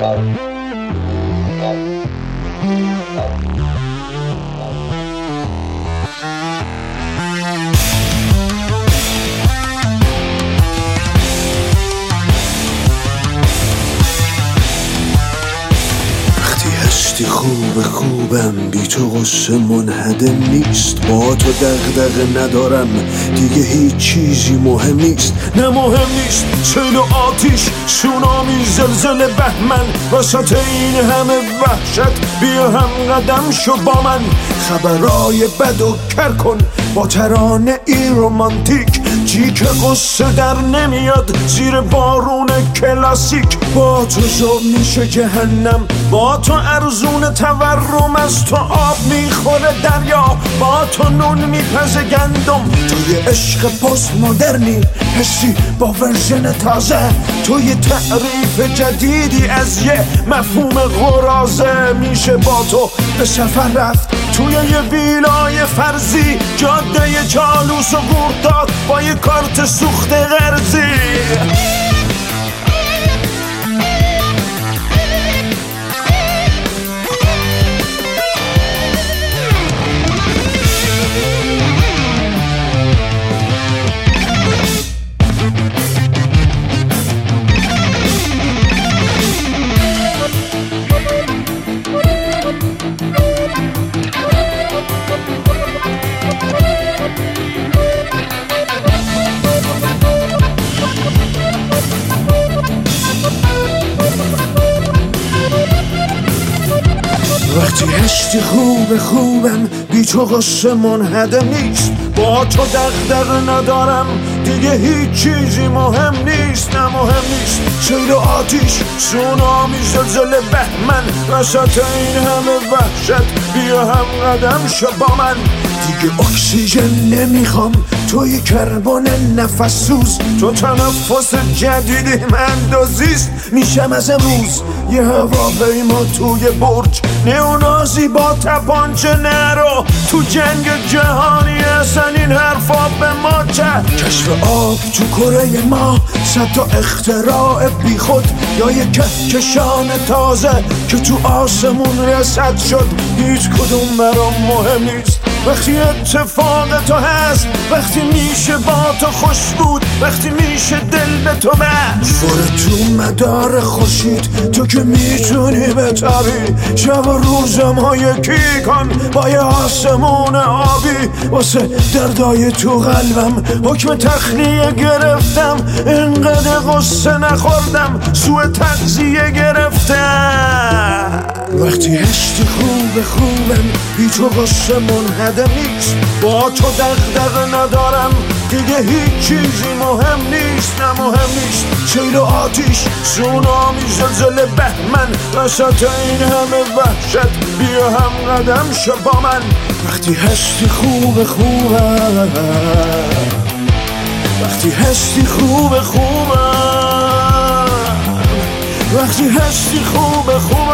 هستی خوبم بی تو غصه منهدم نیست، با تو دغدغه ندارم دیگه هیچ چیزی مهم نیست. نه مهم نیست سیل و آتیش، سونامی، زلزله، بهمن، وسط این همه وحشت بیا هم قدم شو با من. خبرای بد و کر کن با ترانه ای رومانتیک، جی که قصه در نمیاد زیر بارون کلاسیک. با تو زوب میشه جهنم، با تو ارزون تورم، از تو آب میخوره دریا، با تو نون میپزه گندم. تو یه عشق پست مدرنی حسی با ورژن تازه، تو یه تعریف جدیدی از یه مفهوم قرازه. میشه با تو به سفر رفت توی یه ویلای فرضی، جاده جالوس و گرداد با یه کارت سوخت قرضی. وقتی هستی خوبم بی تو غصه منهدم نیست، با تو دغدغه ندارم دیگه هیچ چیزی مهم نیست. نه مهم نیست سیل و آتیش، سونامی، زلزله، بهمن، وسط این همه وحشت بیا هم قدم شو با من. دیگه اکسیژن نمیخوام، توی کربن نفس سوز، تو تنفس جدیدی من دوزیست. میشم از امروز یه هواپیما توی برج، نئونازی با تپانچه نرو تو جنگ جهانی. اصلا این حرفا به ما چه؟ کشف آب تو کره ما، صد تا اختراع بی خود، یا یه کهکشان تازه که تو آسمون رسد شد. هیچ کدوم برام مهم نیست وقتی اتفاق تو هست، وقتی میشه با تو خوش بود، وقتی میشه دل به تو بست. برو تو مدار خورشید تو که میتونی بتابی، شب و روزم ها یکی کن با یه آسمون آبی. واسه دردای تو قلبم حکم تخلیه گرفتم، اینقدر غصه نخوردم سوء تغذیه گرفتم. وقتی هستی خوبم بی تو غصه منهدم نیست، با تو دغدغه ندارم دیگه هیچ چیزی مهم نیست. نه مهم نیست سیل و آتیش، سونامی، زلزله، بهمن، وسط این همه وحشت بیا هم قدم شو با من. وقتی هستی خوبم، وقتی هستی خوبم، وقتی هستی خوبم.